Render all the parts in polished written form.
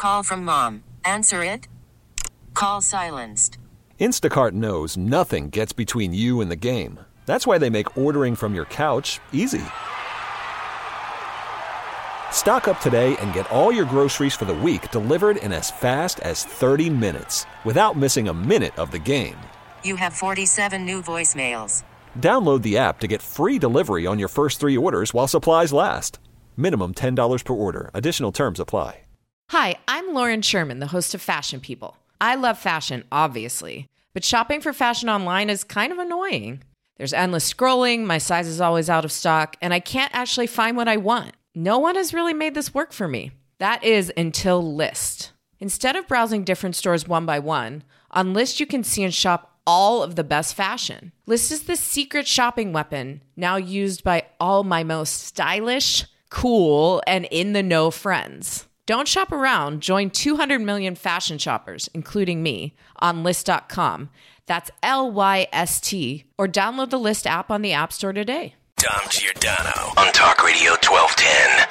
Call from mom. Answer it. Call silenced. Instacart knows nothing gets between you and the game. That's why they make ordering from your couch easy. Stock up today and get all your groceries for the week delivered in as fast as 30 minutes without missing a minute of the game. You have 47 new voicemails. Download the app to get free delivery on your first 3 orders while supplies last. Minimum $10 per order. Additional terms apply. Hi, I'm Lauren Sherman, the host of Fashion People. I love fashion, obviously, but shopping for fashion online is kind of annoying. There's endless scrolling, my size is always out of stock, and I can't actually find what I want. No one has really made this work for me. That is until Lyst. Instead of browsing different stores one by one, on Lyst you can see and shop all of the best fashion. Lyst is the secret shopping weapon now used by all my most stylish, cool, and in-the-know friends. Don't shop around. Join 200 million fashion shoppers, including me, on Lyst.com. That's Lyst, or download the Lyst app on the App Store today. Dom Giordano on Talk Radio 1210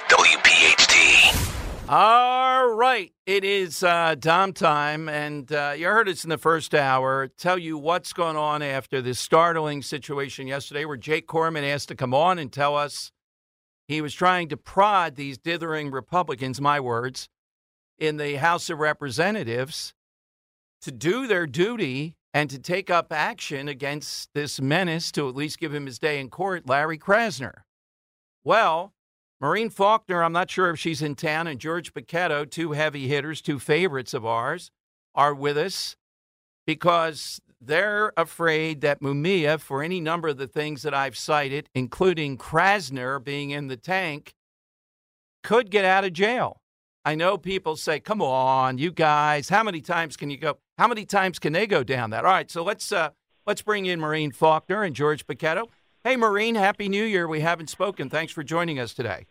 WPHT. All right, it is Dom time, and you heard us in the first hour. Tell you what's going on after this startling situation yesterday where Jake Corman asked to come on and tell us he was trying to prod these dithering Republicans, my words, in the House of Representatives to do their duty and to take up action against this menace to at least give him his day in court, Larry Krasner. Well, Maureen Faulkner, I'm not sure if she's in town, and George Paquetto, 2 heavy hitters, 2 favorites of ours, are with us because they're afraid that Mumia, for any number of the things that I've cited, including Krasner being in the tank, could get out of jail. I know people say, come on, you guys, how many times can you go? How many times can they go down that? All right, so let's bring in Maureen Faulkner and George Paquetto. Hey, Maureen, Happy New Year. We haven't spoken. Thanks for joining us today.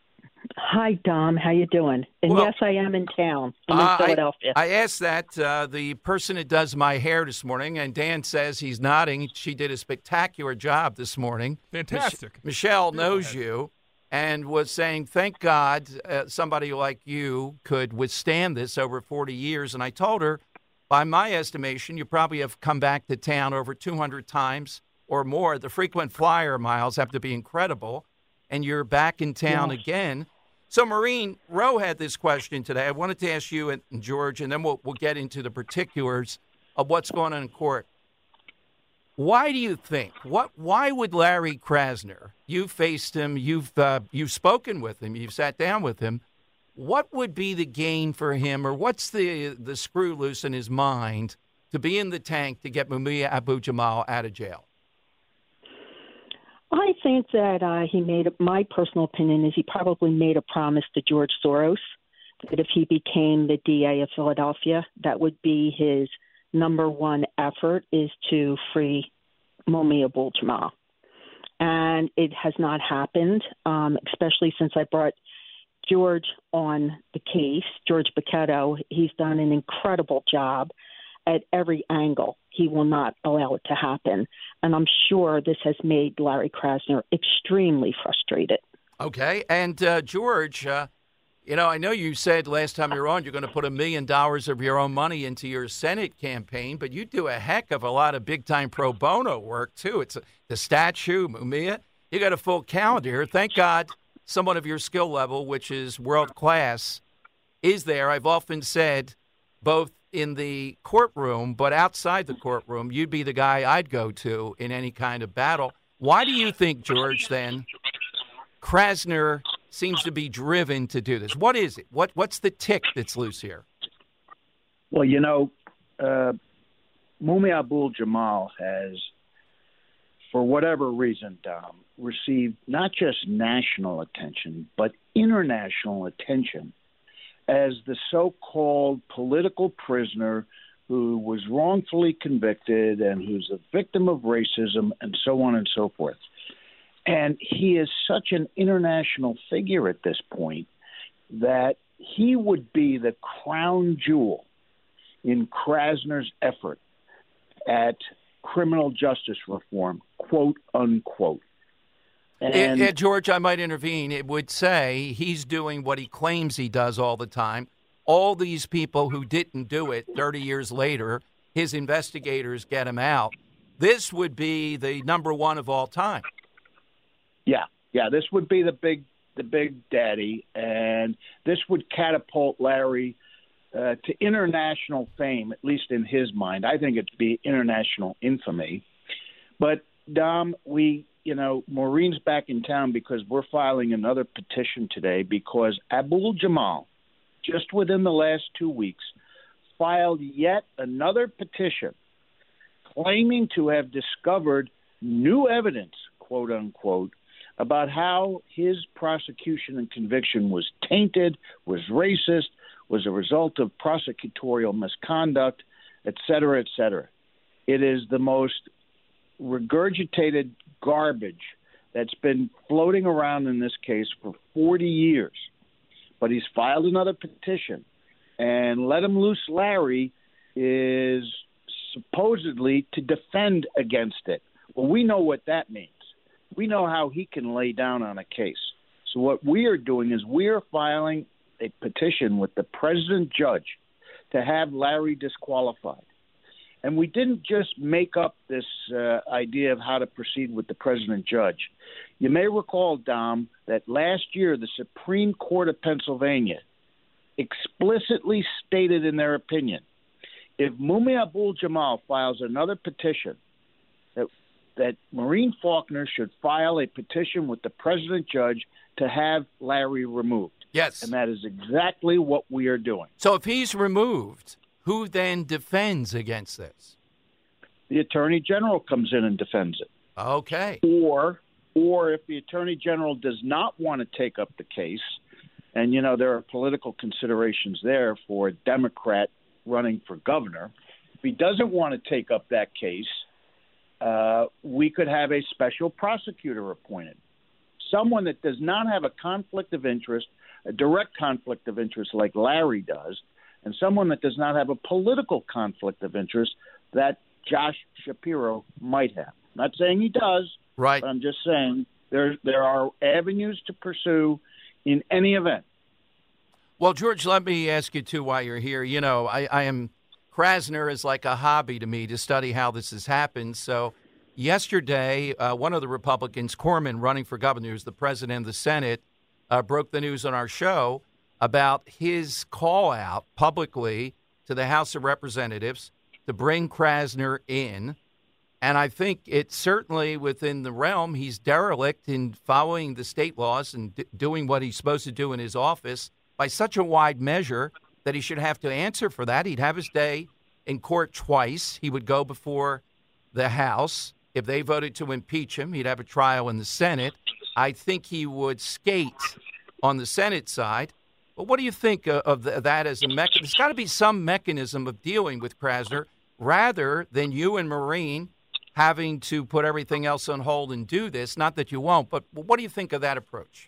Hi, Dom. How you doing? And well, yes, I am in town. I'm in Philadelphia. I asked that. The person that does my hair this morning, and Dan says he's nodding. She did a spectacular job this morning. Fantastic. Michelle knows you and was saying, thank God somebody like you could withstand this over 40 years. And I told her, by my estimation, you probably have come back to town over 200 times or more. The frequent flyer miles have to be incredible. And you're back in town again. So, Maureen, Roe had this question today. I wanted to ask you and George, and then we'll get into the particulars of what's going on in court. Why do you think? Why would Larry Krasner? You faced him. You've spoken with him. You've sat down with him. What would be the gain for him, or what's the screw loose in his mind to be in the tank to get Mumia Abu-Jamal out of jail? I think that my personal opinion is he probably made a promise to George Soros that if he became the DA of Philadelphia, that would be his number one effort, is to free Mumia Abu-Jamal. And it has not happened, especially since I brought George on the case, George Paquetto. He's done an incredible job at every angle. He will not allow it to happen. And I'm sure this has made Larry Krasner extremely frustrated. Okay. And George, I know you said last time you were on you're going to put $1 million of your own money into your Senate campaign, but you do a heck of a lot of big-time pro bono work, too. It's the statue, Mumia. You got a full calendar. Thank God someone of your skill level, which is world-class, is there. I've often said both in the courtroom, but outside the courtroom, you'd be the guy I'd go to in any kind of battle. Why do you think, George, then, Krasner seems to be driven to do this? What is it? What's the tick that's loose here? Well, Mumia Abu-Jamal has, for whatever reason, Dom, received not just national attention, but international attention as the so-called political prisoner who was wrongfully convicted and who's a victim of racism and so on and so forth. And he is such an international figure at this point that he would be the crown jewel in Krasner's effort at criminal justice reform, quote unquote. George, I might intervene. It would say he's doing what he claims he does all the time, all these people who didn't do it 30 years later, his investigators get him out. This would be the number one of all time. Yeah, this would be the big daddy, and this would catapult Larry to international fame, at least in his mind. I think it'd be international infamy. But, Dom, Maureen's back in town because we're filing another petition today because Abdul Jamal, just within the last 2 weeks, filed yet another petition claiming to have discovered new evidence, quote unquote, about how his prosecution and conviction was tainted, was racist, was a result of prosecutorial misconduct, et cetera, et cetera. It is the most regurgitated garbage that's been floating around in this case for 40 years. But he's filed another petition, and Let Him Loose Larry is supposedly to defend against it. Well, we know what that means. We know how he can lay down on a case. So what we are doing is we are filing a petition with the president judge to have Larry disqualified. And we didn't just make up this idea of how to proceed with the president judge. You may recall, Dom, that last year the Supreme Court of Pennsylvania explicitly stated in their opinion, if Mumia Abdul-Jamal files another petition, that Maureen Faulkner should file a petition with the president judge to have Larry removed. Yes. And that is exactly what we are doing. So if he's removed, who then defends against this? The Attorney General comes in and defends it. Okay. Or if the Attorney General does not want to take up the case, and, there are political considerations there for a Democrat running for governor, if he doesn't want to take up that case, we could have a special prosecutor appointed, someone that does not have a conflict of interest, a direct conflict of interest like Larry does, and someone that does not have a political conflict of interest that Josh Shapiro might have. I'm not saying he does, right? But I'm just saying there are avenues to pursue in any event. Well, George, let me ask you, too, while you're here. Krasner is like a hobby to me to study how this has happened. So yesterday, one of the Republicans, Corman, running for governor, who's the president of the Senate, broke the news on our show about his call out publicly to the House of Representatives to bring Krasner in. And I think it's certainly within the realm. He's derelict in following the state laws and doing what he's supposed to do in his office by such a wide measure that he should have to answer for that. He'd have his day in court twice. He would go before the House. If they voted to impeach him, he'd have a trial in the Senate. I think he would skate on the Senate side. But what do you think of that as a mechanism? There's got to be some mechanism of dealing with Krasner rather than you and Maureen having to put everything else on hold and do this. Not that you won't, but what do you think of that approach?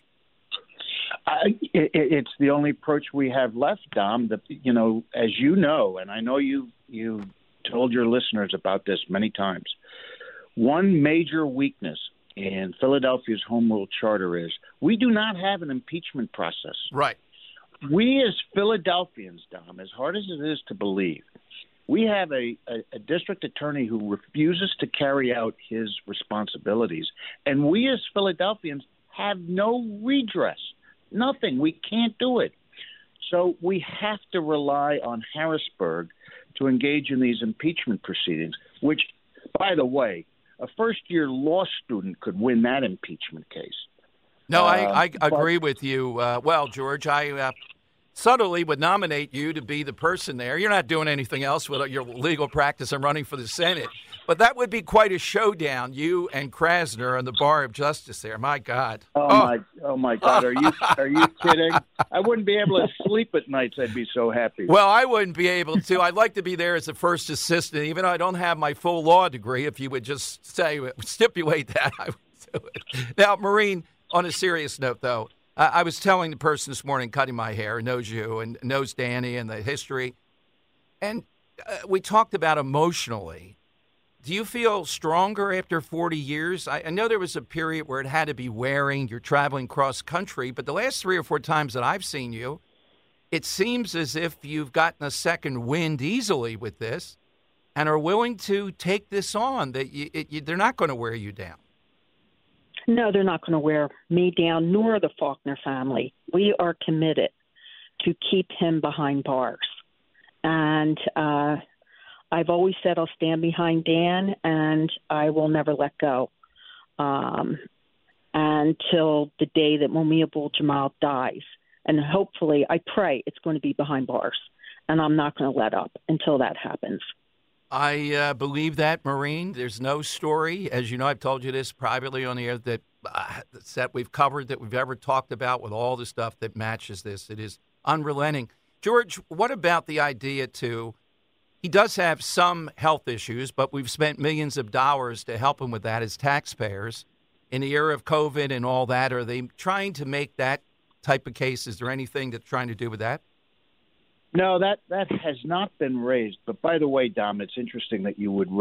It's the only approach we have left, Dom. As you know, and I know you told your listeners about this many times, one major weakness in Philadelphia's home rule charter is we do not have an impeachment process. Right. We as Philadelphians, Dom, as hard as it is to believe, we have a district attorney who refuses to carry out his responsibilities. And we as Philadelphians have no redress. Nothing. We can't do it. So we have to rely on Harrisburg to engage in these impeachment proceedings, which, by the way, a first-year law student could win that impeachment case. No, I agree with you. Well, George, I subtly would nominate you to be the person there. You're not doing anything else with your legal practice and running for the Senate. But that would be quite a showdown, you and Krasner on the bar of justice there. My God. Oh my God. Are you kidding? I wouldn't be able to sleep at nights. I'd be so happy. Well, I wouldn't be able to. I'd like to be there as a first assistant, even though I don't have my full law degree. If you would just stipulate that, I would do it. Now, Maureen, on a serious note, though, I was telling the person this morning cutting my hair, knows you and knows Danny and the history, and we talked about emotionally. Do you feel stronger after 40 years? I know there was a period where it had to be wearing. You're traveling cross country, but the last 3 or 4 times that I've seen you, it seems as if you've gotten a second wind easily with this and are willing to take this on, that they're not going to wear you down. No, they're not going to wear me down, nor the Faulkner family. We are committed to keep him behind bars. And I've always said I'll stand behind Dan, and I will never let go until the day that Mumia Abu-Jamal dies. And hopefully, I pray it's going to be behind bars, and I'm not going to let up until that happens. I believe that, Maureen. There's no story, as you know, I've told you this privately on the air, that we've covered, that we've ever talked about with all the stuff that matches this. It is unrelenting. George, what about the idea he does have some health issues, but we've spent millions of dollars to help him with that as taxpayers in the era of COVID and all that. Are they trying to make that type of case? Is there anything that's trying to do with that? No, that has not been raised. But by the way, Dom, it's interesting that you would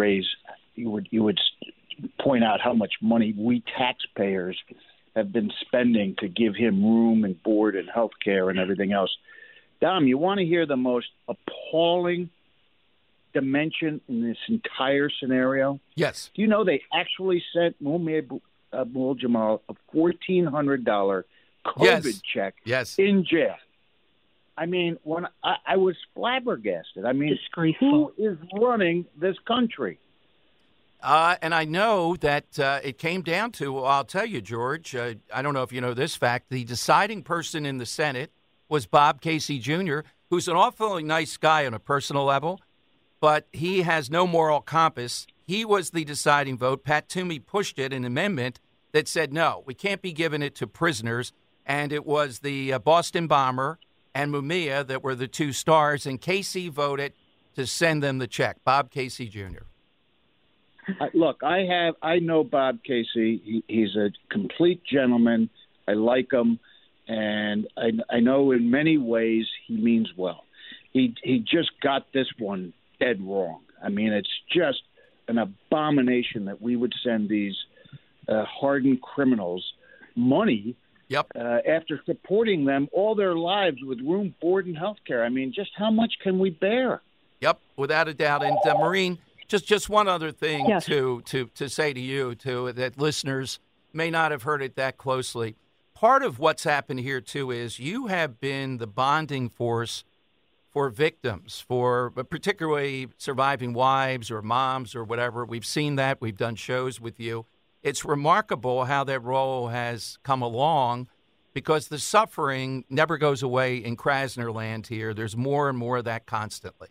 point out how much money we taxpayers have been spending to give him room and board and health care and everything else. Dom, you want to hear the most appalling dimension in this entire scenario? Yes. Do you know they actually sent Mumia Abu-Jamal a $1,400 COVID check in jail? I mean, when I was flabbergasted. I mean, disgraceful. Who is running this country? And I know that it came down to, well, I'll tell you, George, I don't know if you know this fact, the deciding person in the Senate was Bob Casey Jr., who's an awfully nice guy on a personal level, but he has no moral compass. He was the deciding vote. Pat Toomey pushed it, an amendment that said, no, we can't be giving it to prisoners. And it was the Boston bomber and Mumia that were the two stars, and Casey voted to send them the check, Bob Casey Jr. Look, I know Bob Casey. He's a complete gentleman. I like him, and I know in many ways he means well. He just got this one dead wrong. I mean, it's just an abomination that we would send these hardened criminals money after supporting them all their lives with room, board, and health care. I mean, just how much can we bear? Yep, without a doubt. And Maureen, just one other thing to say to you, that listeners may not have heard it that closely. Part of what's happened here, too, is you have been the bonding force for victims, for particularly surviving wives or moms or whatever. We've seen that. We've done shows with you. It's remarkable how that role has come along, because the suffering never goes away in Krasner land here. There's more and more of that constantly.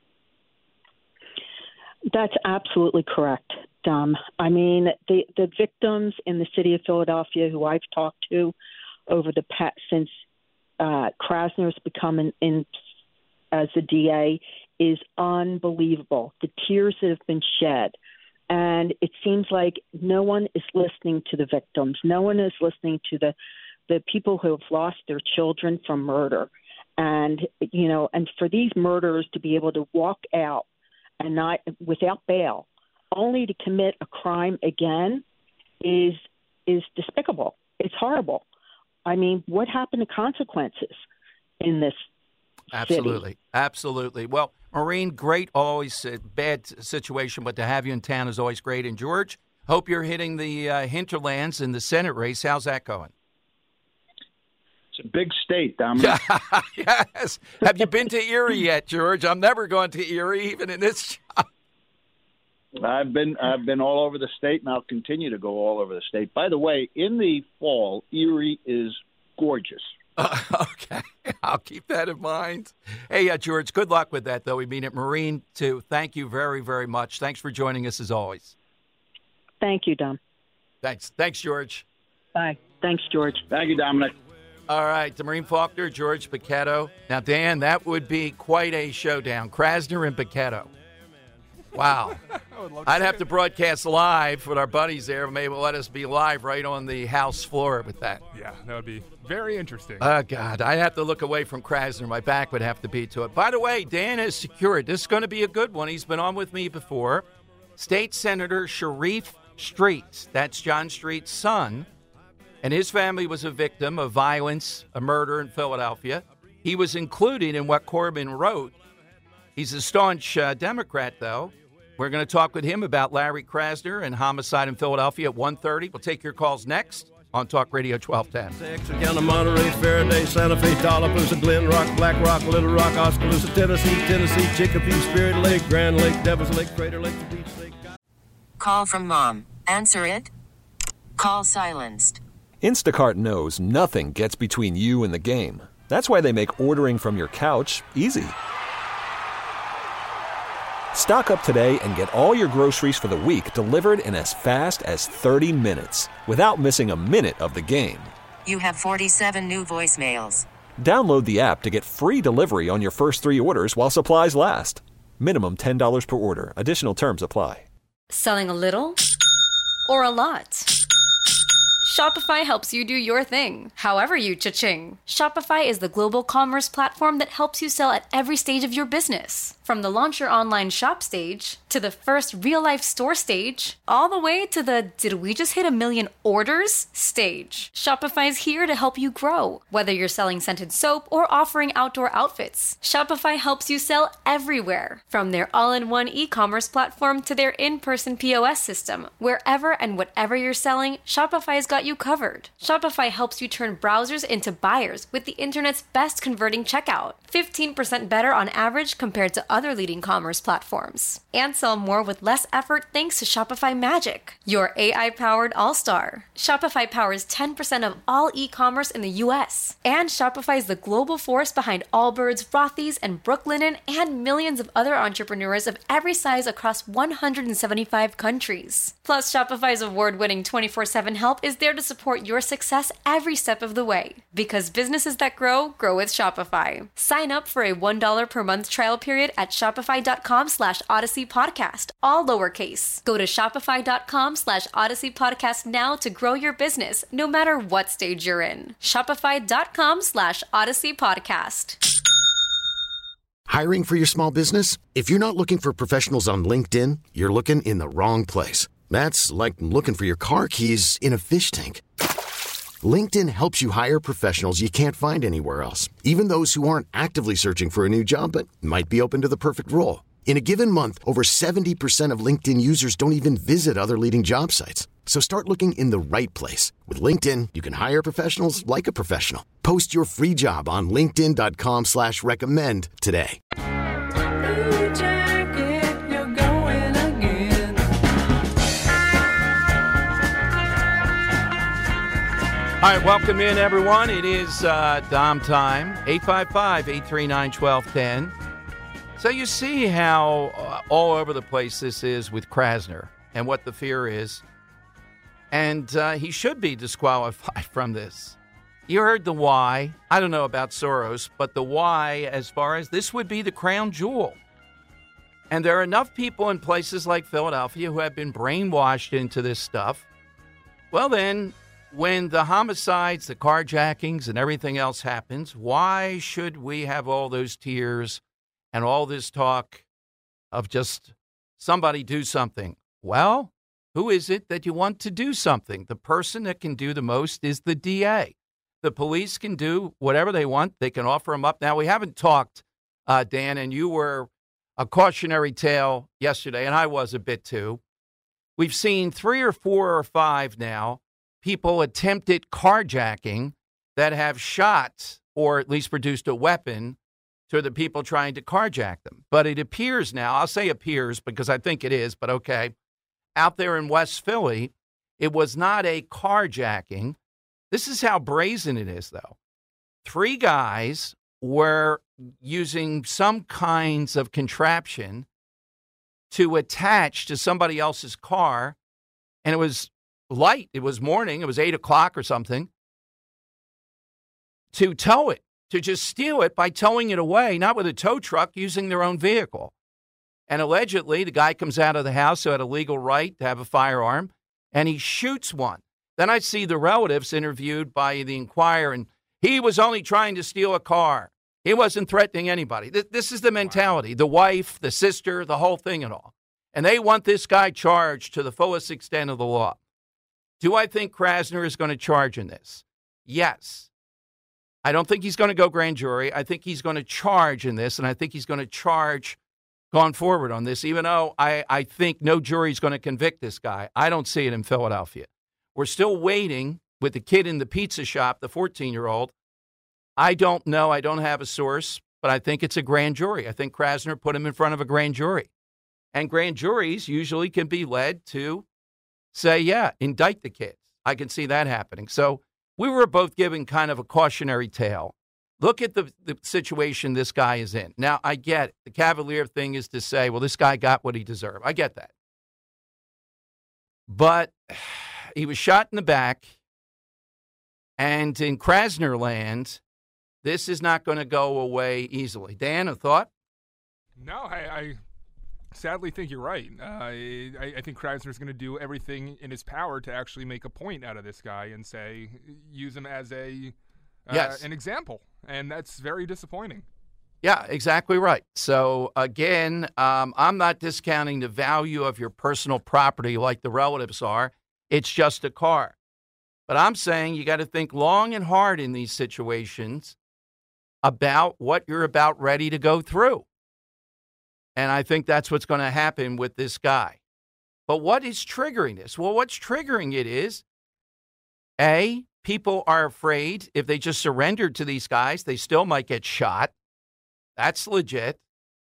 That's absolutely correct, Dom. I mean, the victims in the city of Philadelphia who I've talked to over the past, since Krasner's become in as the DA, is unbelievable. The tears that have been shed. And it seems like no one is listening to the victims. No one is listening to the people who have lost their children from murder. And, you know, and for these murderers to be able to walk out and not without bail, only to commit a crime again, is despicable. It's horrible. I mean, what happened to consequences in this city? Absolutely. Well, Maureen, great, always a bad situation, but to have you in town is always great. And George, hope you're hitting the hinterlands in the Senate race. How's that going? It's a big state, Dominic. Yes. Have you been to Erie yet, George? I'm never going to Erie, even in this job. I've been all over the state, and I'll continue to go all over the state. By the way, in the fall, Erie is gorgeous. Okay, I'll keep that in mind. Hey, George, good luck with that, though. We mean it. Maureen, too, thank you very, very much. Thanks for joining us, as always. Thank you, Dom. Thanks, George. Bye. Thanks, George. Thank you, Dominic. All right, to Maureen Faulkner, George Paquetto. Now, Dan, that would be quite a showdown. Krasner and Paquetto. Wow. I'd have to broadcast live with our buddies there. Maybe let us be live right on the House floor with that. Yeah, that would be very interesting. Oh, God. I'd have to look away from Krasner. My back would have to be to it. By the way, Dan has secured. This is going to be a good one. He's been on with me before. State Senator Sharif Street. That's John Street's son. And his family was a victim of violence, a murder in Philadelphia. He was included in what Corbin wrote. He's a staunch Democrat, though. We're going to talk with him about Larry Krasner and homicide in Philadelphia at 1:30. We'll take your calls next on Talk Radio 1210. Texarkana, Monterey, Faraday, Santa Fe, Tallapoosa, Glen Rock, Black Rock, Little Rock, Oskaloosa, Tennessee, Chicopee, Spirit Lake, Grand Lake, Devils Lake, Crater Lake, Beach Lake. Call from mom. Answer it. Call silenced. Instacart knows nothing gets between you and the game. That's why they make ordering from your couch easy. Stock up today and get all your groceries for the week delivered in as fast as 30 minutes without missing a minute of the game. You have 47 new voicemails. Download the app to get free delivery on your first 3 orders while supplies last. Minimum $10 per order. Additional terms apply. Selling a little or a lot? Shopify helps you do your thing, however you cha-ching. Shopify is the global commerce platform that helps you sell at every stage of your business. From the launch your online shop stage, to the first real-life store stage, all the way to the did we just hit 1 million orders stage. Shopify's here to help you grow. Whether you're selling scented soap or offering outdoor outfits, Shopify helps you sell everywhere. From their all-in-one e-commerce platform to their in-person POS system, wherever and whatever you're selling, Shopify's got you covered. Shopify helps you turn browsers into buyers with the internet's best converting checkout. 15% better on average compared to other leading commerce platforms. And sell more with less effort thanks to Shopify Magic, your AI-powered all-star. Shopify powers 10% of all e-commerce in the U.S. And Shopify is the global force behind Allbirds, Rothy's, and Brooklinen, and millions of other entrepreneurs of every size across 175 countries. Plus, Shopify's award-winning 24/7 help is there to support your success every step of the way. Because businesses that grow with Shopify. Sign up for a $1 per month trial period at shopify.com/Odyssey Podcast, all lowercase. Go to shopify.com/Odyssey Podcast now to grow your business, no matter what stage you're in. Shopify.com/Odyssey Podcast. Hiring for your small business? If you're not looking for professionals on LinkedIn, you're looking in the wrong place. That's like looking for your car keys in a fish tank. LinkedIn helps you hire professionals you can't find anywhere else, even those who aren't actively searching for a new job but might be open to the perfect role. In a given month, over 70% of LinkedIn users don't even visit other leading job sites. So start looking in the right place. With LinkedIn, you can hire professionals like a professional. Post your free job on linkedin.com/recommend today. All right, welcome in, everyone. It is Dom time, 855-839-1210. So you see how all over the place this is with Krasner and what the fear is. And he should be disqualified from this. You heard the why. I don't know about Soros, but the why as far as this would be the crown jewel. And there are enough people in places like Philadelphia who have been brainwashed into this stuff. Well, then, when the homicides, the carjackings, and everything else happens, why should we have all those tears and all this talk of just somebody do something? Well, who is it that you want to do something? The person that can do the most is the DA. The police can do whatever they want. They can offer them up. Now, we haven't talked, Dan, and you were a cautionary tale yesterday, and I was a bit too. We've seen 3 or 4 or 5 now people attempted carjacking that have shot or at least produced a weapon to the people trying to carjack them. But it appears now, I'll say appears because I think it is, but okay, out there in West Philly, it was not a carjacking. This is how brazen it is, though. 3 guys were using some kinds of contraption to attach to somebody else's car, and it was light. It was morning. It was 8 o'clock or something. To tow it, to just steal it by towing it away, not with a tow truck, using their own vehicle. And allegedly, the guy comes out of the house who had a legal right to have a firearm, and he shoots one. Then I see the relatives interviewed by the Inquirer, and he was only trying to steal a car. He wasn't threatening anybody. This is the mentality. The wife, the sister, the whole thing and all. And they want this guy charged to the fullest extent of the law. Do I think Krasner is going to charge in this? Yes. I don't think he's going to go grand jury. I think he's going to charge in this, and I think he's going to charge going forward on this, even though I think no jury is going to convict this guy. I don't see it in Philadelphia. We're still waiting with the kid in the pizza shop, the 14-year-old. I don't know. I don't have a source, but I think it's a grand jury. I think Krasner put him in front of a grand jury. And grand juries usually can be led to say, yeah, indict the kids. I can see that happening. So we were both given kind of a cautionary tale. Look at the situation this guy is in. Now, I get it. The cavalier thing is to say, well, this guy got what he deserved. I get that. But he was shot in the back. And in Krasner land, this is not going to go away easily. Dan, a thought? No, I sadly think you're right. I think Krasner's going to do everything in his power to actually make a point out of this guy and say, use him as an example. And that's very disappointing. Yeah, exactly right. So, again, I'm not discounting the value of your personal property like the relatives are. It's just a car. But I'm saying you got to think long and hard in these situations about what you're about ready to go through. And I think that's what's going to happen with this guy. But what is triggering this? Well, what's triggering it is, A, people are afraid if they just surrendered to these guys, they still might get shot. That's legit.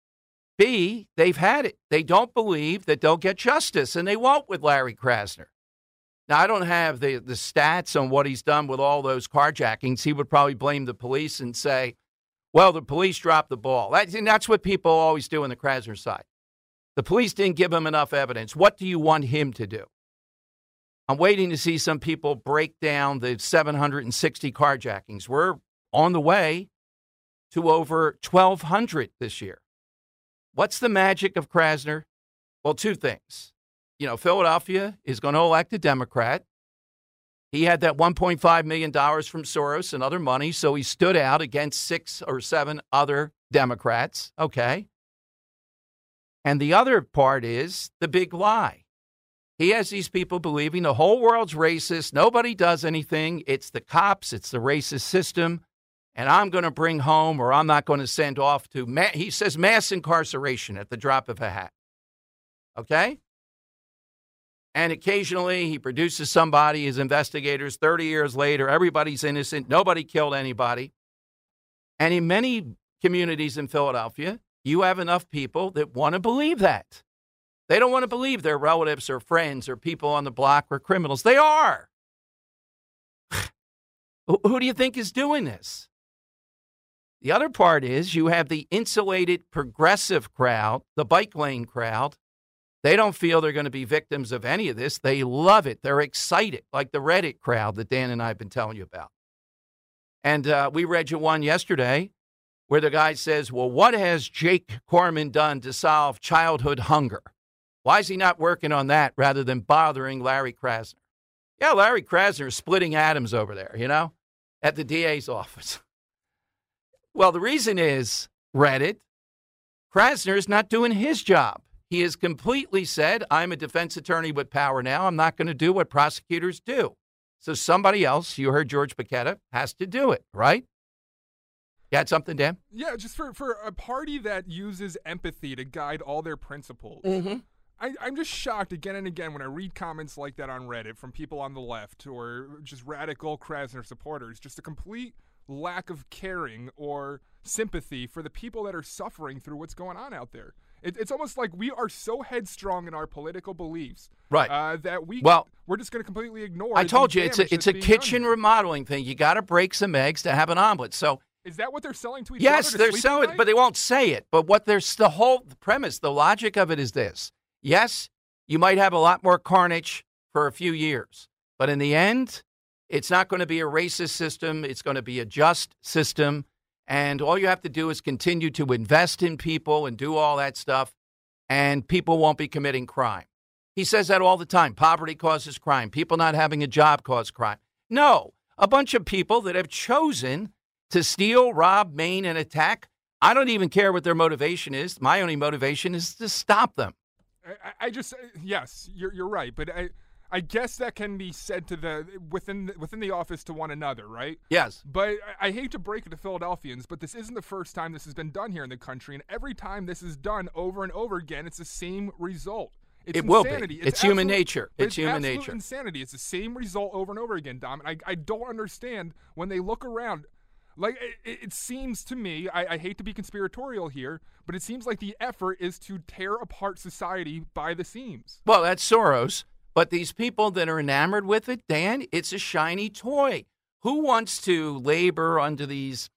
B, they've had it. They don't believe that they'll get justice, and they won't with Larry Krasner. Now, I don't have the stats on what he's done with all those carjackings. He would probably blame the police and say, well, the police dropped the ball. That's what people always do on the Krasner side. The police didn't give him enough evidence. What do you want him to do? I'm waiting to see some people break down the 760 carjackings. We're on the way to over 1,200 this year. What's the magic of Krasner? Well, two things. Philadelphia is going to elect a Democrat. He had that $1.5 million from Soros and other money, so he stood out against 6 or 7 other Democrats. Okay. And the other part is the big lie. He has these people believing the whole world's racist. Nobody does anything. It's the cops. It's the racist system. And I'm going to bring home, or I'm not going to send off to, he says, mass incarceration at the drop of a hat. Okay? And occasionally he produces somebody, his investigators, 30 years later, everybody's innocent. Nobody killed anybody. And in many communities in Philadelphia, you have enough people that want to believe that. They don't want to believe their relatives or friends or people on the block were criminals. They are. Who do you think is doing this? The other part is you have the insulated progressive crowd, the bike lane crowd. They don't feel they're going to be victims of any of this. They love it. They're excited, like the Reddit crowd that Dan and I have been telling you about. And we read you one yesterday where the guy says, well, what has Jake Corman done to solve childhood hunger? Why is he not working on that rather than bothering Larry Krasner? Yeah, Larry Krasner is splitting atoms over there, at the DA's office. Well, the reason is, Reddit, Krasner is not doing his job. He has completely said, I'm a defense attorney with power now. I'm not going to do what prosecutors do. So somebody else, you heard George Paquetta, has to do it, right? You had something, Dan? Yeah, just for a party that uses empathy to guide all their principles. Mm-hmm. I'm just shocked again and again when I read comments like that on Reddit from people on the left or just radical Krasner supporters, just a complete lack of caring or sympathy for the people that are suffering through what's going on out there. It's almost like we are so headstrong in our political beliefs, right? That we're just going to completely ignore. I told you it's a kitchen remodeling thing. You got to break some eggs to have an omelet. So is that what they're selling to each other? Yes, they're selling it, but they won't say it. But the whole premise, the logic of it is this: yes, you might have a lot more carnage for a few years, but in the end, it's not going to be a racist system. It's going to be a just system. And all you have to do is continue to invest in people and do all that stuff, and people won't be committing crime. He says that all the time. Poverty causes crime. People not having a job cause crime. No, a bunch of people that have chosen to steal, rob, maim, and attack. I don't even care what their motivation is. My only motivation is to stop them. I just, yes, you're right. But I guess that can be said to within the office to one another, right? Yes. But I hate to break it to Philadelphians, but this isn't the first time this has been done here in the country, and every time this is done over and over again, it's the same result. It's insanity. Will be. It's human nature. It's human nature. Insanity. It's the same result over and over again, Dom. And I don't understand when they look around. Like, it seems to me, I hate to be conspiratorial here, but it seems like the effort is to tear apart society by the seams. Well, that's Soros. But these people that are enamored with it, Dan, it's a shiny toy. Who wants to labor under these,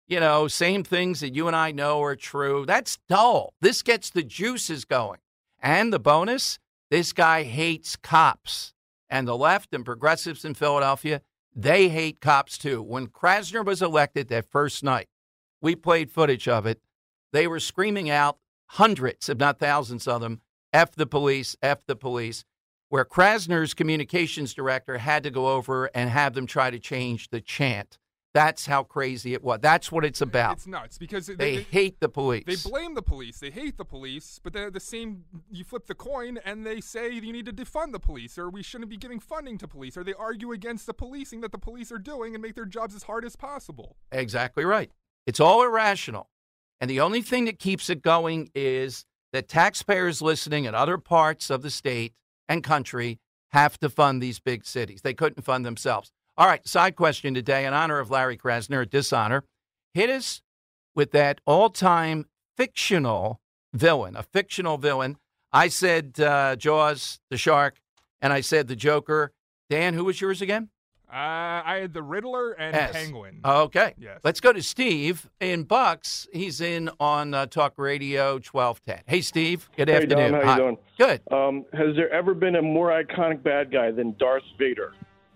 same things that you and I know are true? That's dull. This gets the juices going. And the bonus, this guy hates cops. And the left and progressives in Philadelphia, they hate cops too. When Krasner was elected that first night, we played footage of it. They were screaming out, hundreds, if not thousands of them, F the police, F the police, where Krasner's communications director had to go over and have them try to change the chant. That's how crazy it was. That's what it's about. It's nuts because they hate the police. They blame the police. They hate the police, but they're the same. You flip the coin and they say you need to defund the police, or we shouldn't be giving funding to police, or they argue against the policing that the police are doing and make their jobs as hard as possible. Exactly right. It's all irrational. And the only thing that keeps it going is that taxpayers listening in other parts of the state and country have to fund these big cities. They couldn't fund themselves. All right, side question today in honor of Larry Krasner, dishonor. Hit us with that all-time fictional villain, a fictional villain. I said Jaws, the shark, and I said the Joker. Dan, who was yours again? I had the Riddler and Penguin. Okay. Yes. Let's go to Steve in Bucks. He's in on Talk Radio 1210. Hey, Steve. Good afternoon. Hey, Don. How you doing? Good. Has there ever been a more iconic bad guy than Darth Vader?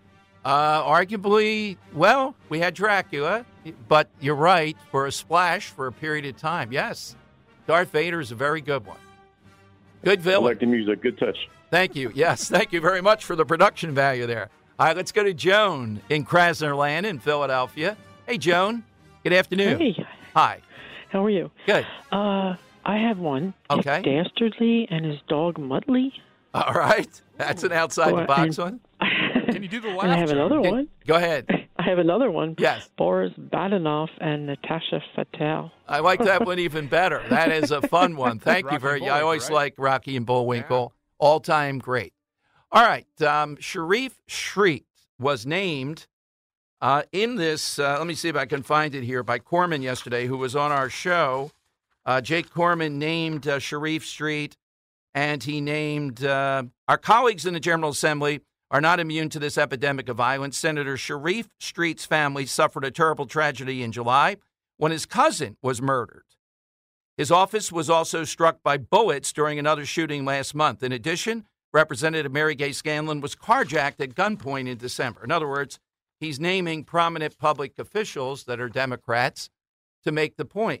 Arguably, well, we had Dracula, but you're right, for a splash for a period of time. Yes. Darth Vader is a very good one. Good villain. I like the music. Good touch. Thank you. Yes, thank you very much for the production value there. All right, let's go to Joan in Krasnerland in Philadelphia. Hey, Joan. Good afternoon. Hey. Hi. How are you? Good. I have one. Okay. Dick Dastardly and his dog Muttley. All right. That's an outside-the-box one. Can you do the last? And I have another one. Go ahead. I have another one. Yes. Boris Badenov and Natasha Fatale. I like that one even better. That is a fun one. Thank you very much. I always like Rocky and Bullwinkle. Yeah. All-time great. All right. Sharif Street was named in this, let me see if I can find it here, by Corman yesterday, who was on our show. Jake Corman named Sharif Street, and he named our colleagues in the General Assembly are not immune to this epidemic of violence. Senator Sharif Street's family suffered a terrible tragedy in July when his cousin was murdered. His office was also struck by bullets during another shooting last month. In addition, Representative Mary Gay Scanlon was carjacked at gunpoint in December. In other words, he's naming prominent public officials that are Democrats to make the point.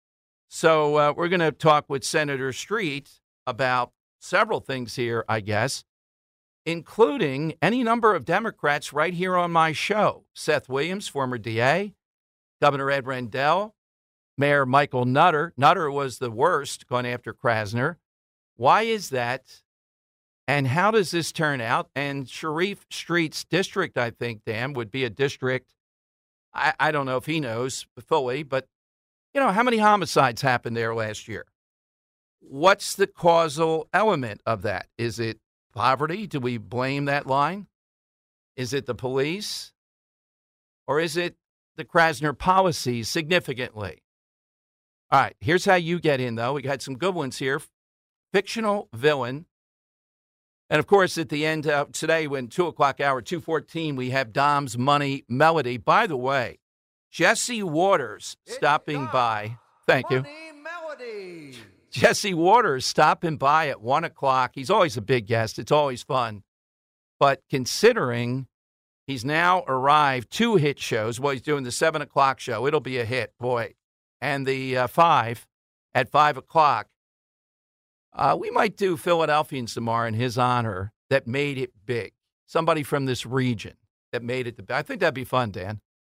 So we're going to talk with Senator Street about several things here, I guess, including any number of Democrats right here on my show. Seth Williams, former DA, Governor Ed Rendell, Mayor Michael Nutter. Nutter was the worst going after Krasner. Why is that? And how does this turn out? And Sharif Street's district, I think, Dan, would be a district. I don't know if he knows fully, but, you know, how many homicides happened there last year? What's the causal element of that? Is it poverty? Do we blame that line? Is it the police? Or is it the Krasner policies significantly? All right, here's how you get in, though. We got some good ones here. Fictional villain. And, of course, at the end today, when 2 o'clock hour, 2:14, we have Dom's Money Melody. By the way, Jesse Waters stopping by. Thank you. Melody. Jesse Waters stopping by at 1 o'clock. He's always a big guest. It's always fun. But considering he's now arrived 2 hit shows, well, he's doing the 7 o'clock show. It'll be a hit, boy. And the 5 at 5 o'clock. We might do Philadelphians tomorrow in his honor that made it big. Somebody from this region that made it. I think that'd be fun, Dan.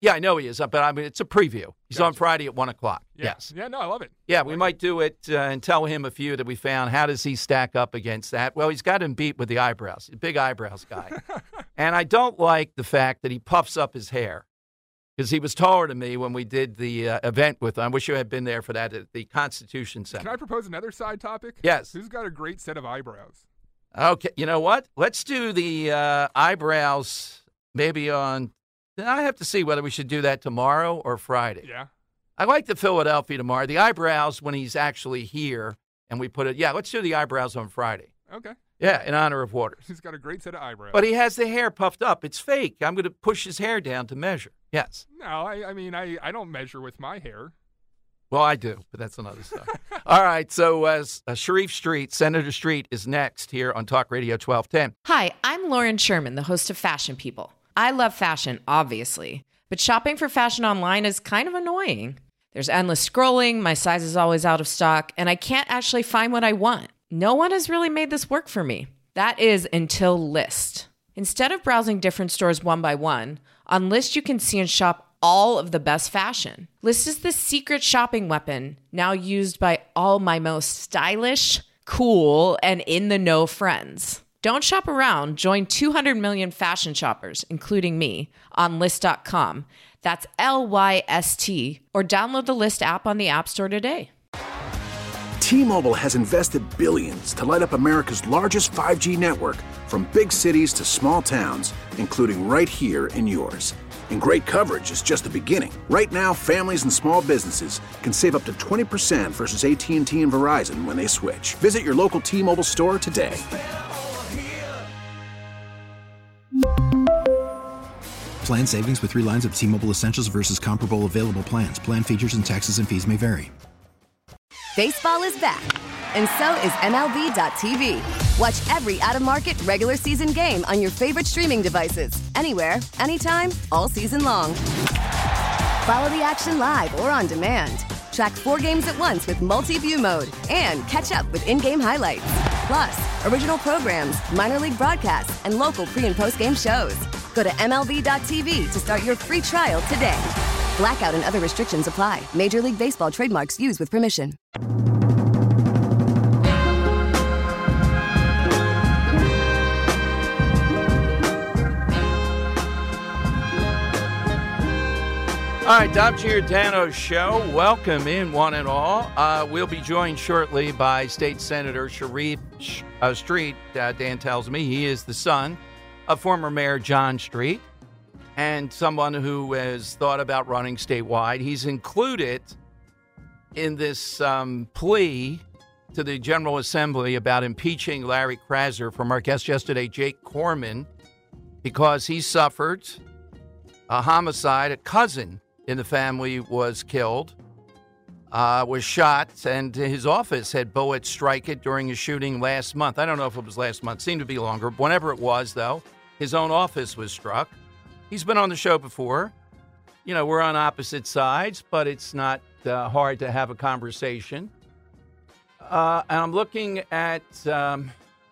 Yeah, I know he is, but I mean, it's a preview. He's on Friday at 1 o'clock. Yeah. Yes. Yeah, no, I love it. Yeah, we might do it and tell him a few that we found. How does he stack up against that? Well, he's got him beat with the eyebrows. He's a big eyebrows guy. And I don't like the fact that he puffs up his hair because he was taller than me when we did the event with him. I wish you had been there for that at the Constitution Center. Can I propose another side topic? Yes. Who's got a great set of eyebrows? Okay, you know what? Let's do the eyebrows maybe on – I have to see whether we should do that tomorrow or Friday. Yeah. I like the Philadelphia tomorrow. The eyebrows when he's actually here and we put it – yeah, let's do the eyebrows on Friday. Okay. Yeah, in honor of Waters. He's got a great set of eyebrows. But he has the hair puffed up. It's fake. I'm going to push his hair down to measure. Yes. No, I mean, I don't measure with my hair. Well, I do, but that's another stuff. All right, so Sharif Street, Senator Street, is next here on Talk Radio 1210. Hi, I'm Lauren Sherman, the host of Fashion People. I love fashion, obviously, but shopping for fashion online is kind of annoying. There's endless scrolling, my size is always out of stock, and I can't actually find what I want. No one has really made this work for me. That is until Lyst. Instead of browsing different stores one by one, on Lyst you can see and shop all of the best fashion. Lyst is the secret shopping weapon now used by all my most stylish, cool, and in-the-know friends. Don't shop around. Join 200 million fashion shoppers, including me, on Lyst.com. That's Lyst, or download the Lyst app on the App Store today. T-Mobile has invested billions to light up America's largest 5G network, from big cities to small towns, including right here in yours. And great coverage is just the beginning. Right now, families and small businesses can save up to 20% versus AT&T and Verizon when they switch. Visit your local T-Mobile store today. Plan savings with 3 lines of T-Mobile Essentials versus comparable available plans. Plan features and taxes and fees may vary. Baseball is back, and so is MLB.tv. Watch every out-of-market regular season game on your favorite streaming devices, anywhere, anytime, all season long. Follow the action live or on demand. Track 4 games at once with multi-view mode and catch up with in-game highlights. Plus, original programs, minor league broadcasts, and local pre- and post-game shows. Go to MLB.tv to start your free trial today. Blackout and other restrictions apply. Major League Baseball trademarks used with permission. All right, Dom Giordano Show. Welcome in, one and all. We'll be joined shortly by State Senator Sharif Street. Dan tells me he is the son of former Mayor John Street and someone who has thought about running statewide. He's included in this plea to the General Assembly about impeaching Larry Krasner from our guest yesterday, Jake Corman, because he suffered a homicide. A cousin in the family was killed, was shot, and his office had bullets strike it during a shooting last month. I don't know if it was last month. Seemed to be longer. Whenever it was, though, his own office was struck. He's been on the show before. You know, we're on opposite sides, but it's not hard to have a conversation. And I'm looking at the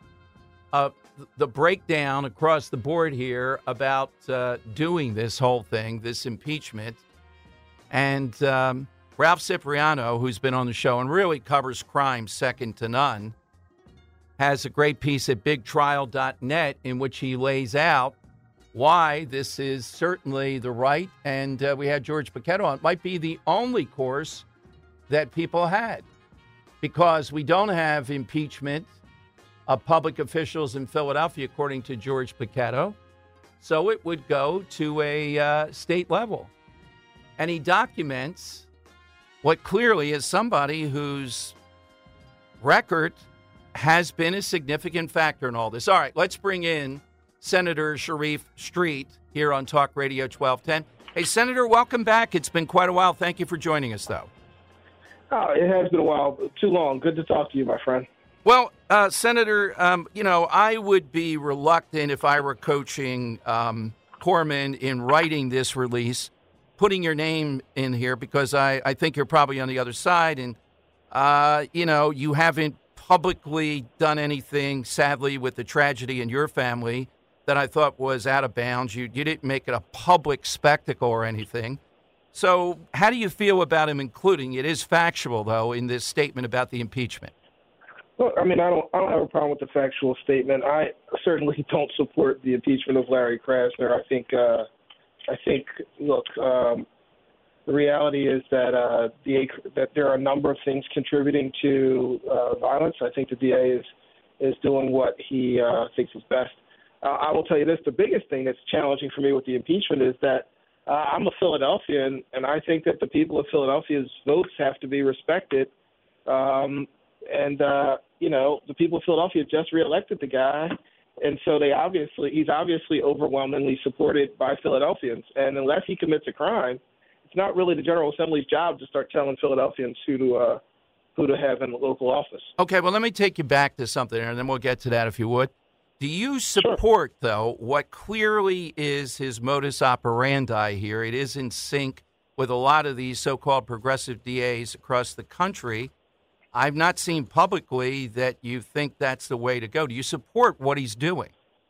breakdown across the board here about doing this whole thing, this impeachment. And Ralph Cipriano, who's been on the show and really covers crime second to none, has a great piece at bigtrial.net in which he lays out why this is certainly the right, and we had George Paquette on, it might be the only course that people had, because we don't have impeachment of public officials in Philadelphia, according to George Paquette. So it would go to a state level. And he documents what clearly is somebody whose record has been a significant factor in all this. All right, let's bring in Senator Sharif Street here on Talk Radio 1210. Hey, Senator, welcome back. It's been quite a while. Thank you for joining us, though. Oh, it has been a while. Too long. Good to talk to you, my friend. Well, Senator, I would be reluctant if I were coaching Corman in writing this release, putting your name in here, because I think you're probably on the other side. And, you haven't publicly done anything, sadly, with the tragedy in your family that I thought was out of bounds. You didn't make it a public spectacle or anything. So how do you feel about him including, it is factual, though, in this statement about the impeachment? Well, I mean, I don't have a problem with the factual statement. I certainly don't support the impeachment of Larry Krasner. I think, look, the reality is that that there are a number of things contributing to violence. I think the DA is doing what he thinks is best. I will tell you this: the biggest thing that's challenging for me with the impeachment is that I'm a Philadelphian, and I think that the people of Philadelphia's votes have to be respected. The people of Philadelphia just reelected the guy, and so he's obviously overwhelmingly supported by Philadelphians. And unless he commits a crime, it's not really the General Assembly's job to start telling Philadelphians who to have in the local office. Okay, well, let me take you back to something, and then we'll get to that if you would. Do you support, though, what clearly is his modus operandi here? It is in sync with a lot of these so-called progressive DAs across the country. I've not seen publicly that you think that's the way to go. Do you support what he's doing?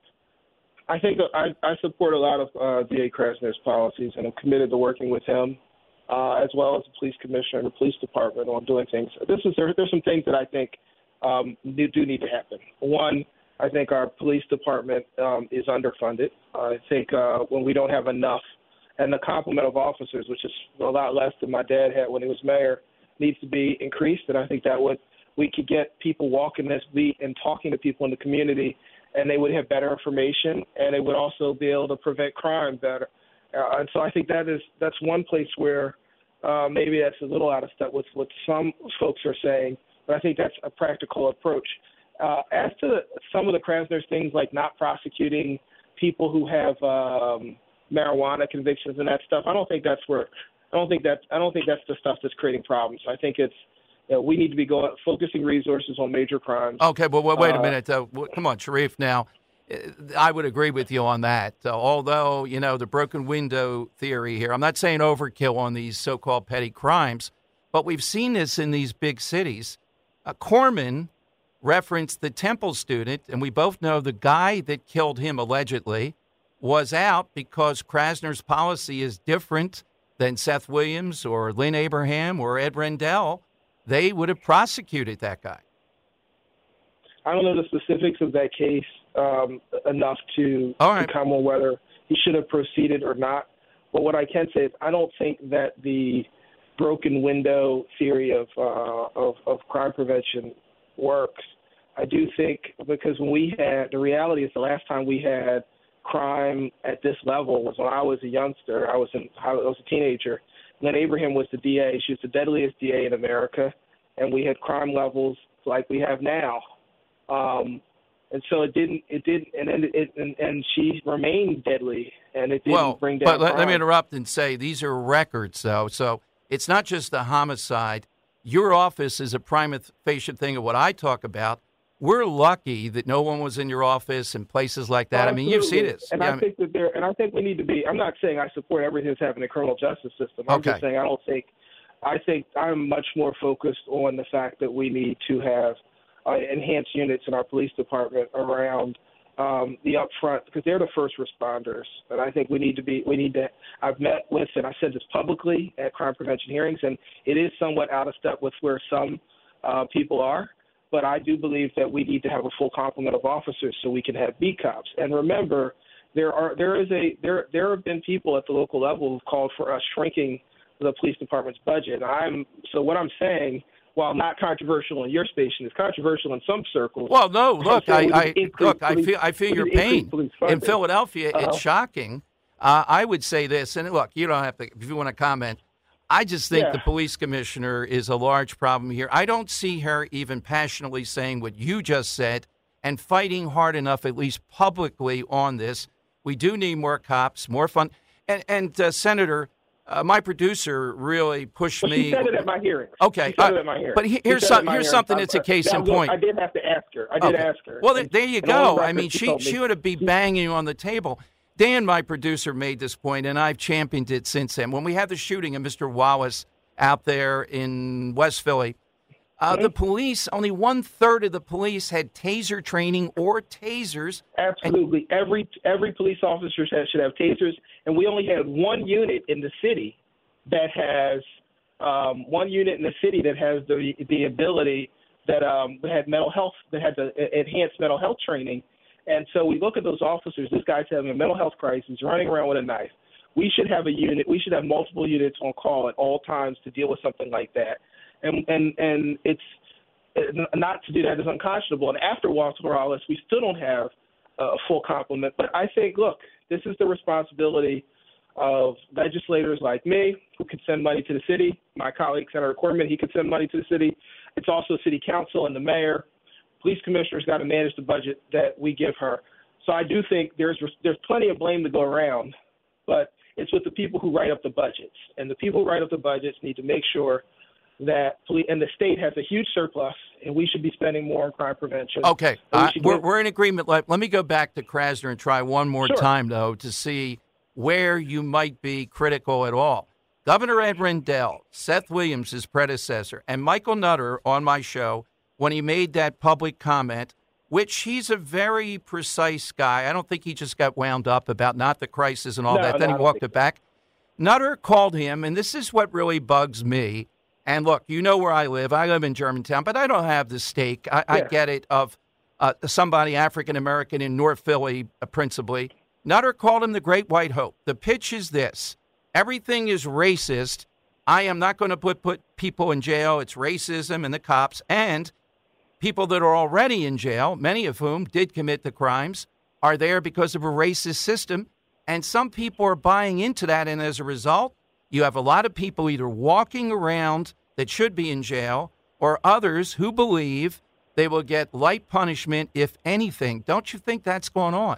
I think I support a lot of DA Krasner's policies, and I'm committed to working with him, as well as the police commissioner and the police department on doing things. There's some things that I think do need to happen. One, I think our police department is underfunded. I think when we don't have enough, and the complement of officers, which is a lot less than my dad had when he was mayor, needs to be increased. And I think we could get people walking this beat and talking to people in the community, and they would have better information, and they would also be able to prevent crime better. And so I think that's one place where maybe that's a little out of step with what some folks are saying, but I think that's a practical approach. As to some of the Krasner's things, like not prosecuting people who have marijuana convictions and that stuff, I don't think that's the stuff that's creating problems. I think it's we need to be focusing resources on major crimes. Okay, but wait a minute. Come on, Sharif. Now, I would agree with you on that. Although the broken window theory here, I'm not saying overkill on these so-called petty crimes, but we've seen this in these big cities. Corman referenced the Temple student, and we both know the guy that killed him allegedly was out because Krasner's policy is different than Seth Williams or Lynn Abraham or Ed Rendell. They would have prosecuted that guy. I don't know the specifics of that case enough to comment on whether he should have proceeded or not. But what I can say is I don't think that the broken window theory of crime prevention works. I do think because the reality is the last time we had crime at this level was when I was a youngster. I was a teenager. Lynn Abraham was the DA. She was the deadliest DA in America, and we had crime levels like we have now. And so it didn't, and she remained deadly, and it didn't bring down crime. Let me interrupt and say these are records, though. So it's not just the homicide. Your office is a prima facie thing of what I talk about. We're lucky that no one was in your office and places like that. I mean, you've seen this. And I think we need to be. I'm not saying I support everything that's happening in the criminal justice system. I'm just saying I think I'm much more focused on the fact that we need to have enhanced units in our police department around the upfront, because they're the first responders. And I think I've met with, and I said this publicly at crime prevention hearings, and it is somewhat out of step with where some people are. But I do believe that we need to have a full complement of officers so we can have beat cops. And remember, there have been people at the local level who've called for us shrinking the police department's budget. So what I'm saying, while not controversial in your station, is controversial in some circles. Well, no, look, I feel your pain. In Philadelphia, it's shocking. I would say this, and look, you don't have to, if you want to comment. I just think the police commissioner is a large problem here. I don't see her even passionately saying what you just said and fighting hard enough, at least publicly, on this. We do need more cops, more fun. And Senator, my producer really pushed me. She said it at my hearing. Okay. But here's something that's a case in point. I did have to ask her. I did ask her. Well, there you go. I mean, she ought to be banging you on the table. Dan, my producer, made this point, and I've championed it since then. When we had the shooting of Mr. Wallace out there in West Philly, The police, only 1/3 of the police had taser training or tasers. Absolutely. Every police officer should have tasers, and we only had one unit in the city that has the ability that had mental health, that had the enhanced mental health training. And so we look at those officers. This guy's having a mental health crisis, running around with a knife. We should have a unit. We should have multiple units on call at all times to deal with something like that. And it's not to do that is unconscionable. And after Walter Morales, we still don't have a full complement. But I think, look, this is the responsibility of legislators like me who can send money to the city. My colleague, Senator Corman, he could send money to the city. It's also city council and the mayor. Police commissioner's got to manage the budget that we give her. So I do think there's plenty of blame to go around, but it's with the people who write up the budgets. And the people who write up the budgets need to make sure that and the state has a huge surplus, and we should be spending more on crime prevention. Okay, we're in agreement. Let me go back to Krasner and try one more time, though, to see where you might be critical at all. Governor Ed Rendell, Seth Williams, his predecessor, and Michael Nutter on my show, when he made that public comment, which he's a very precise guy. I don't think he just got wound up about not the crisis and all that. Then he walked it back. Nutter called him, and this is what really bugs me. And look, you know where I live. I live in Germantown, but I don't have the stake. I get it, of somebody African-American in North Philly, principally. Nutter called him the Great White Hope. The pitch is this. Everything is racist. I am not going to put people in jail. It's racism and the cops. And people that are already in jail, many of whom did commit the crimes, are there because of a racist system. And some people are buying into that. And as a result, you have a lot of people either walking around that should be in jail or others who believe they will get light punishment, if anything. Don't you think that's going on?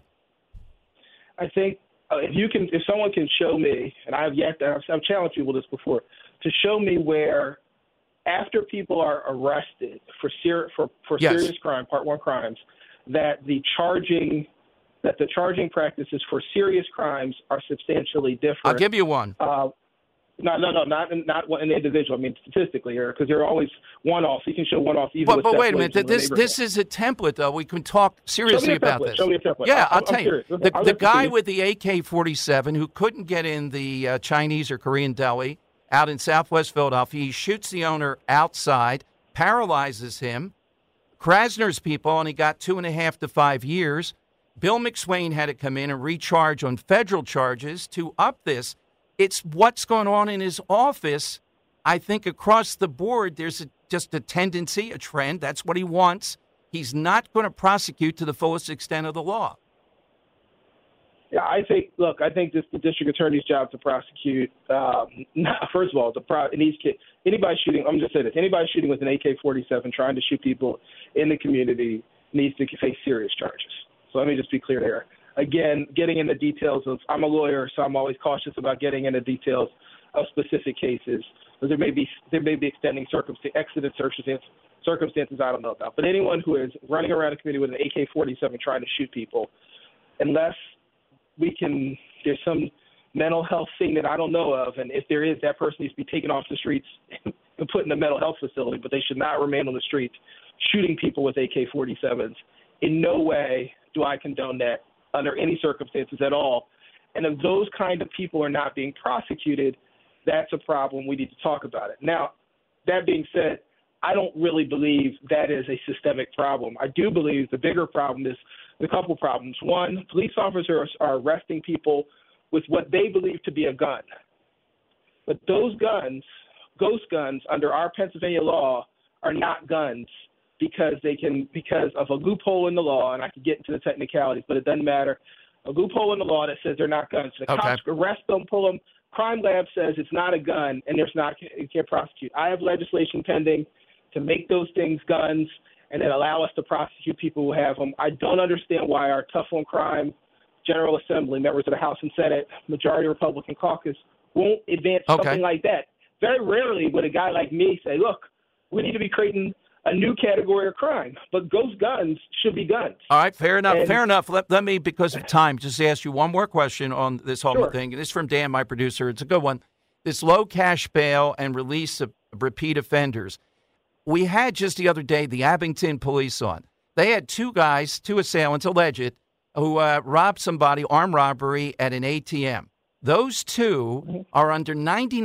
I think if someone can show me, and I've challenged people this before, to show me where after people are arrested for serious crime, Part 1 crimes, that the charging practices for serious crimes are substantially different. I'll give you one. No, not an individual. I mean, statistically, because there are always one-offs. You can show one-offs even with But wait a minute. This is a template, though. We can talk seriously about this. Show me a template. Yeah, I'll tell you. The guy with the AK-47 who couldn't get in the Chinese or Korean deli out in Southwest Philadelphia, he shoots the owner outside, paralyzes him. Krasner's people only got 2.5 to 5 years. Bill McSwain had to come in and recharge on federal charges to up this. It's what's going on in his office. I think across the board, there's just a tendency, a trend. That's what he wants. He's not going to prosecute to the fullest extent of the law. Yeah, I think it's the district attorney's job to prosecute. First of all, anybody shooting, I'm just saying this, anybody shooting with an AK-47 trying to shoot people in the community needs to face serious charges. So let me just be clear there. Again, getting into details of, I'm a lawyer, so I'm always cautious about getting into details of specific cases. Because there may be extending circumstances I don't know about. But anyone who is running around a community with an AK-47 trying to shoot people, unless there's some mental health thing that I don't know of, and if there is, that person needs to be taken off the streets and put in a mental health facility, but they should not remain on the streets shooting people with AK-47s. In no way do I condone that under any circumstances at all. And if those kind of people are not being prosecuted, that's a problem. We need to talk about it. Now, that being said, I don't really believe that is a systemic problem. I do believe the bigger problem is a couple problems. One, police officers are arresting people with what they believe to be a gun. But those guns, ghost guns, under our Pennsylvania law, are not guns because of a loophole in the law, and I can get into the technicalities, but it doesn't matter. A loophole in the law that says they're not guns. The cops arrest them, pull them. Crime Lab says it's not a gun, and you can't prosecute. I have legislation pending to make those things guns and then allow us to prosecute people who have them. I don't understand why our tough on crime General Assembly, members of the House and Senate, majority Republican caucus, won't advance something like that. Very rarely would a guy like me say, look, we need to be creating a new category of crime, but ghost guns should be guns. All right, fair enough. Let me, because of time, just ask you one more question on this whole thing. This is from Dan, my producer. It's a good one. This low cash bail and release of repeat offenders. we had just the other day the Abington police on. They had two assailants, alleged, who robbed somebody, armed robbery at an ATM. Those two are under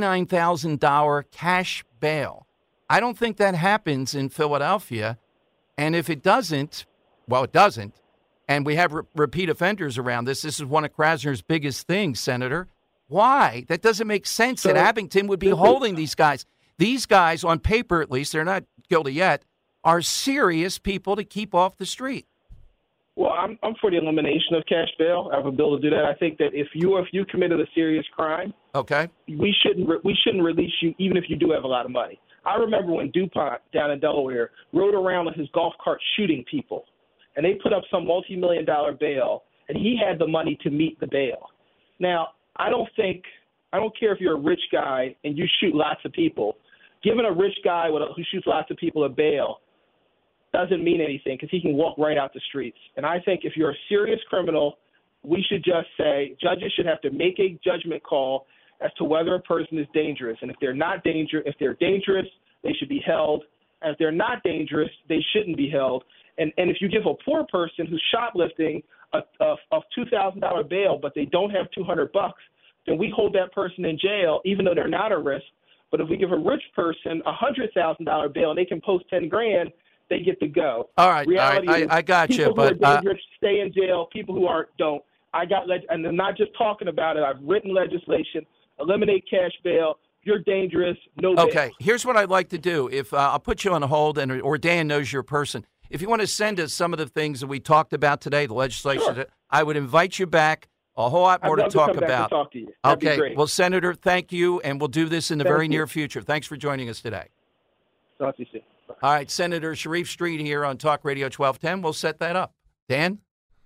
$99,000 cash bail. I don't think that happens in Philadelphia. And if it doesn't, well, it doesn't. And we have repeat offenders around this. This is one of Krasner's biggest things, Senator. Why? That doesn't make sense that Abington would be holding these guys. These guys, on paper at least, they're not guilty yet, are serious people to keep off the street. Well, I'm for the elimination of cash bail. I have a bill to do that. I think that if you committed a serious crime, okay, we shouldn't release you even if you do have a lot of money. I remember when DuPont down in Delaware rode around on his golf cart shooting people, and they put up some multi-million-dollar bail, and he had the money to meet the bail. Now, I don't care if you're a rich guy and you shoot lots of people. Giving a rich guy who shoots lots of people a bail doesn't mean anything because he can walk right out the streets. And I think if you're a serious criminal, we should just say judges should have to make a judgment call as to whether a person is dangerous. And if they're dangerous, they should be held. And if they're not dangerous, they shouldn't be held. And if you give a poor person who's shoplifting a $2,000 bail, but they don't have $200, then we hold that person in jail, even though they're not at risk. But if we give a rich person a $100,000 bail and they can post $10,000, they get to go. All right, I got you, but people who are dangerous stay in jail. People who aren't don't. And I'm not just talking about it. I've written legislation. Eliminate cash bail. You're dangerous. No bail. Okay, here's what I'd like to do. If I'll put you on hold, or Dan knows your person. If you want to send us some of the things that we talked about today, the legislation, sure, I would invite you back. A whole lot more to talk about. Talk to you. Okay. Well, Senator, thank you, and we'll do this in the very near future. Thanks for joining us today. Talk to you soon. Bye. All right, Senator Sharif Street here on Talk Radio 1210. We'll set that up. Dan?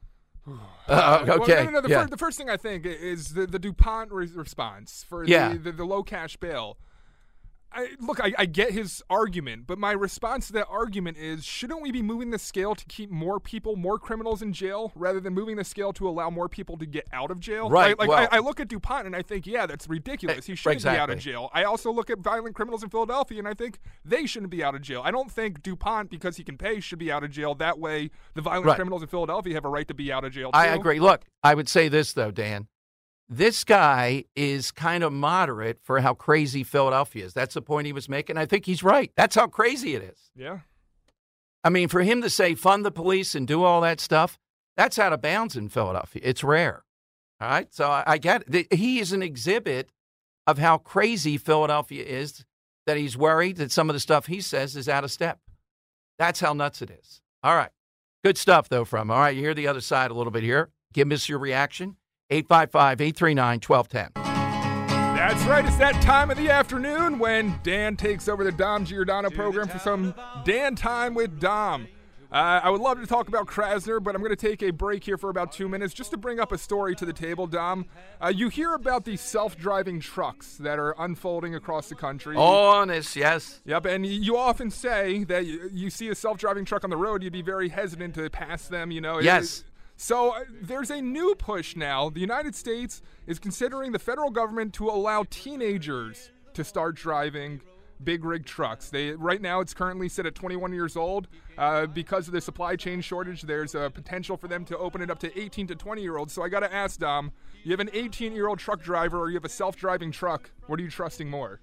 Okay. Well, the first thing I think is the DuPont response for the low cash bail. I get his argument, but my response to that argument is, shouldn't we be moving the scale to keep more criminals in jail, rather than moving the scale to allow more people to get out of jail? Right. I look at DuPont and I think, yeah, that's ridiculous. He shouldn't be out of jail. I also look at violent criminals in Philadelphia and I think they shouldn't be out of jail. I don't think DuPont, because he can pay, should be out of jail. That way, the violent criminals in Philadelphia have a right to be out of jail, too. I agree. Look, I would say this, though, Dan. This guy is kind of moderate for how crazy Philadelphia is. That's the point he was making. I think he's right. That's how crazy it is. Yeah. I mean, for him to say fund the police and do all that stuff, that's out of bounds in Philadelphia. It's rare. All right? So I get it. He is an exhibit of how crazy Philadelphia is, that he's worried that some of the stuff he says is out of step. That's how nuts it is. All right. Good stuff, though, all right, you hear the other side a little bit here. Give us your reaction. 855-839-1210. That's right. It's that time of the afternoon when Dan takes over the Dom Giordano program for some Dan Time with Dom. I would love to talk about Krasner, but I'm going to take a break here for about 2 minutes just to bring up a story to the table, Dom. You hear about these self-driving trucks that are unfolding across the country. Honest, yes. Yep, and you often say that you see a self-driving truck on the road, you'd be very hesitant to pass them, you know. Yes. So there's a new push now. The United States is considering the federal government to allow teenagers to start driving big rig trucks. Right now it's currently set at 21 years old. Because of the supply chain shortage, there's a potential for them to open it up to 18 to 20-year-olds. So I got to ask, Dom, you have an 18-year-old truck driver or you have a self-driving truck. What are you trusting more?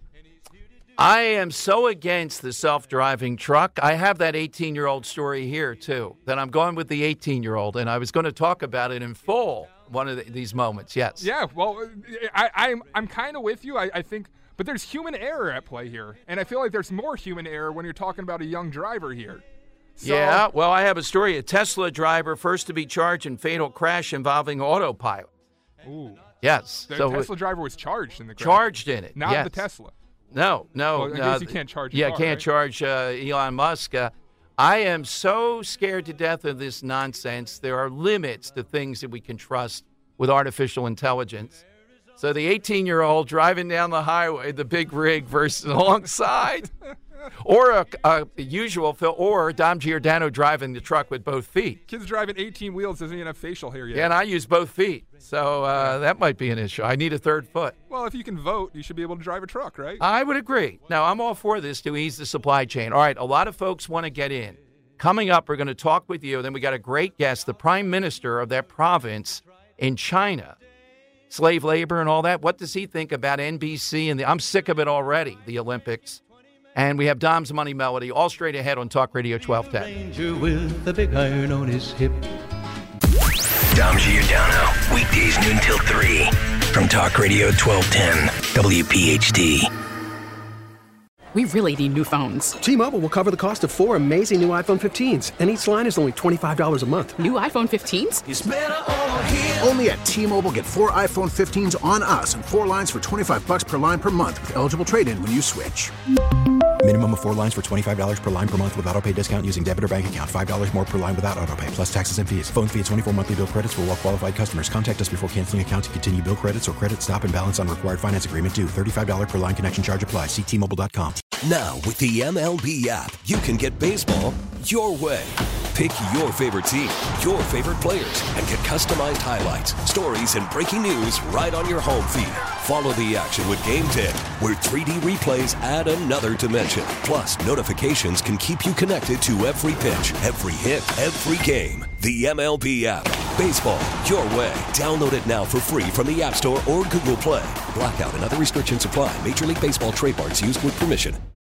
I am so against the self-driving truck. I have that 18-year-old story here, too, that I'm going with the 18-year-old, and I was going to talk about it in full one of these moments, yes. Yeah, well, I'm kind of with you. I think, but there's human error at play here, and I feel like there's more human error when you're talking about a young driver here. So, yeah, well, I have a story. A Tesla driver first to be charged in fatal crash involving autopilot. Ooh. Yes. The Tesla driver was charged in the crash. Charged in it, Not yes. the Tesla. No. Well, I guess you can't charge car, can't right? charge Elon Musk. I am so scared to death of this nonsense. There are limits to things that we can trust with artificial intelligence. So the 18-year-old driving down the highway, the big rig versus alongside. Or a usual Phil, or Dom Giordano driving the truck with both feet. Kids driving 18 wheels doesn't even have facial hair yet. Yeah, and I use both feet, so that might be an issue. I need a third foot. Well, if you can vote, you should be able to drive a truck, right? I would agree. Now, I'm all for this to ease the supply chain. All right, a lot of folks want to get in. Coming up, we're going to talk with you. Then we got a great guest, the prime minister of that province in China. Slave labor and all that. What does he think about NBC? I'm sick of it already, the Olympics. And we have Dom's Money Melody, all straight ahead on Talk Radio 1210. With the big iron on his hip. Dom Giordano, weekdays noon till 3 from Talk Radio 1210 WPHT. We really need new phones. T-Mobile will cover the cost of 4 amazing new iPhone 15s, and each line is only $25 a month. New iPhone 15s? It's better over here. Only at T-Mobile, get 4 iPhone 15s on us and 4 lines for $25 per line per month with eligible trade-in when you switch. Minimum of 4 lines for $25 per line per month with autopay discount using debit or bank account. $5 more per line without autopay, plus taxes and fees. Phone fee at 24 monthly bill credits for well-qualified customers. Contact us before canceling account to continue bill credits or credit stop and balance on required finance agreement due. $35 per line connection charge applies. See T-Mobile.com. Now, with the MLB app, you can get baseball your way. Pick your favorite team, your favorite players, and get customized highlights, stories, and breaking news right on your home feed. Follow the action with Game 10, where 3D replays add another dimension. Plus, notifications can keep you connected to every pitch, every hit, every game. The MLB app. Baseball your way. Download it now for free from the App Store or Google Play. Blackout and other restrictions apply. Major League Baseball trademarks used with permission.